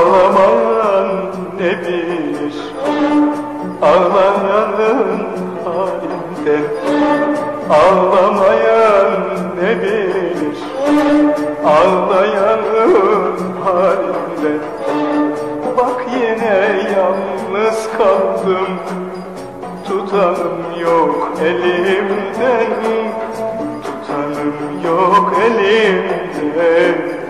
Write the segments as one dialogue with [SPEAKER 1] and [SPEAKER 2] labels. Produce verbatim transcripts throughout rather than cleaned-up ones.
[SPEAKER 1] Ağlamayan ne bilir ağlayanın halinden, ağlamayan ne bilir ağlayanın halinden. Bak yine yalnız kaldım, tutanım yok elimden, tutanım yok elimden.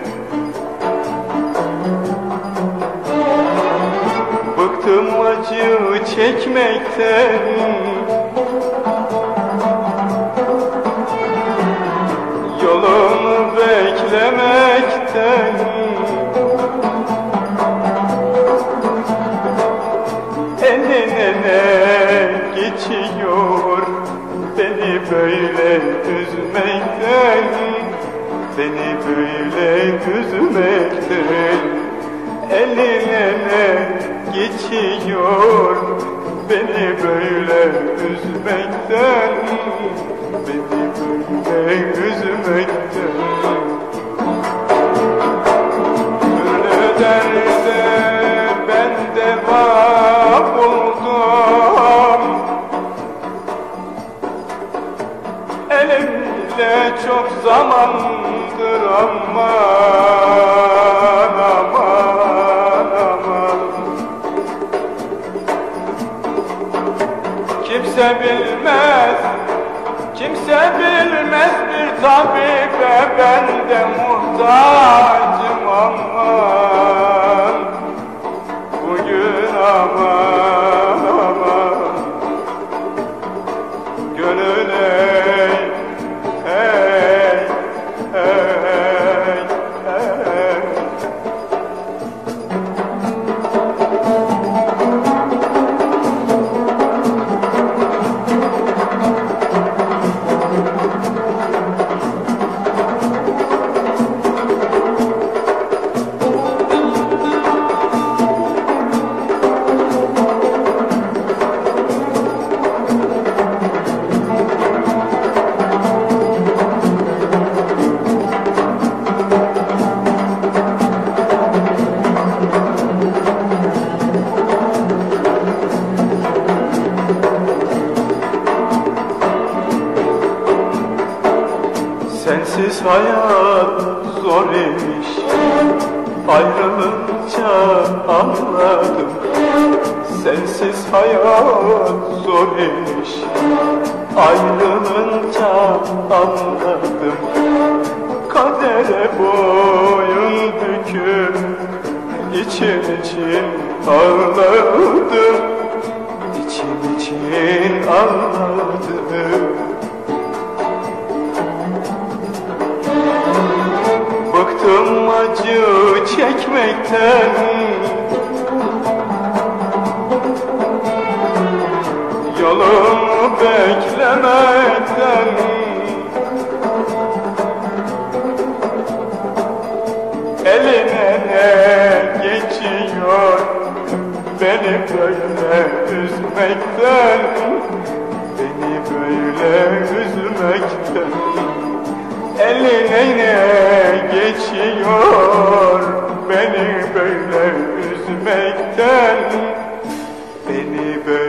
[SPEAKER 1] Bıktım acı çekmekten, yolumu beklemekten. Eline ne geçiyor beni böyle üzmekten, beni böyle üzmekten. Eline ne geçiyor beni böyle üzmekten, beni böyle üzmekten. Türlü derde ben deva buldum, elimde çok zamandır aman aman aman. Kimse bilmez, kimse bilmez bir tabibe ben de muhtacım aman. Bugün aman aman, gönül ey ey ey ey. Sensiz hayat zor imiş, ayrılınca anladım. Sensiz hayat zor imiş, ayrılınca anladım. Kadere boyun büküp için için ağladım, için için ağladım. Bıktım acı çekmekten, yolumu beklemekten. Eline ne geçiyor beni böyle üzmekten, beni böyle üzmekten. Eline ne geçiyor beni böyle üzmekten, beni böyle